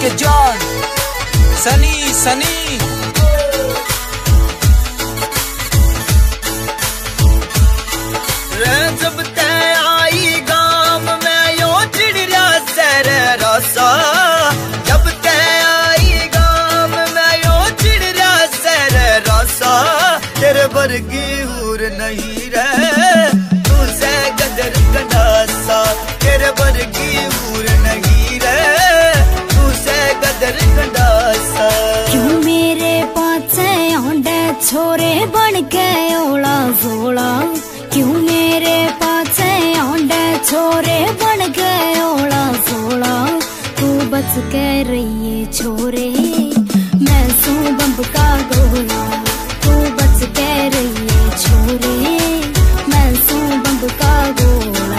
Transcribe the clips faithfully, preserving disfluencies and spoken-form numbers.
के जान सनी सनी। रे जब ते आई गाम में यो चिड़िया सर रसा, जब ते आई गाम में यो चिड़िया सर रसा, तेरे वर्गी हूर नहीं रे तू से गदर गंडासा, तेरे वर्गी हूर नहीं रे तू से गदर गंडासा। क्यों मेरे पाछे आंडे छोरे बन के ओला जोला, क्यों मेरे पाछे आंडे छोरे बन गए ओला सोला, तू बच के रहिए छोरे मैं सू बम्ब का गोला, तू बच के रहिए छोरे मैं सू बम्ब का गोला।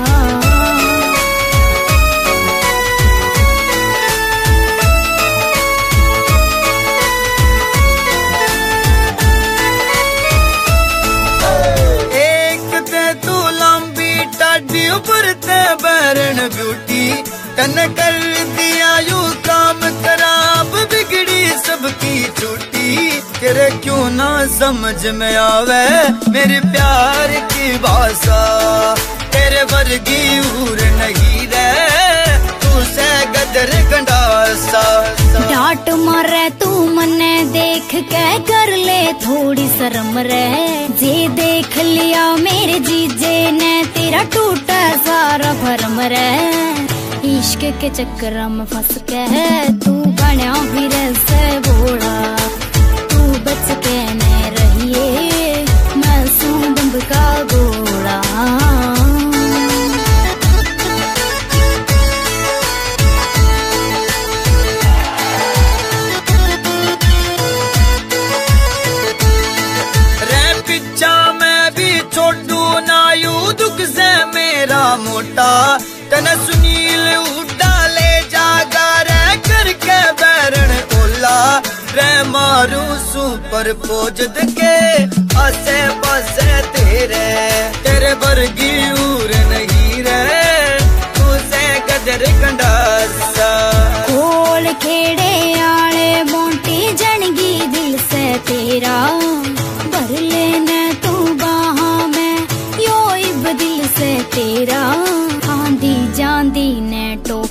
ऊपर ते बैरन ब्यूटी तन कर दिया यू काम खराब, बिगड़ी सबकी छुट्टी, तेरे क्यों ना समझ में आवे मेरे प्यार की भाषा, तेरे वर्गी हूर नहीं रे तू से गदर गंडासा। डांट मारे तू मने देख के कर ले थोड़ी शर्म रे, जे देख लिया मेरे जीजे ने तेरा टूटा सारा भरम रे, इश्क के चक्कर में फंस के तू बना फिर से बोला, तू बच के न रहिए मैं सू बम्ब का गोला। मोटा तन सुनील उड़ा ले जागा रे करके बैरन ओला, रे मारू सुपर पोजद के आसे पासे तेरे, तेरे वर्गी हूर नहीं रे तू से गदर गंडासा। कोल खेड़े आले मोटी जनगी दिल से तेरा, भर लेने तू बाहा में यो इब दिल से तेरा, आंधी जांदी ने टो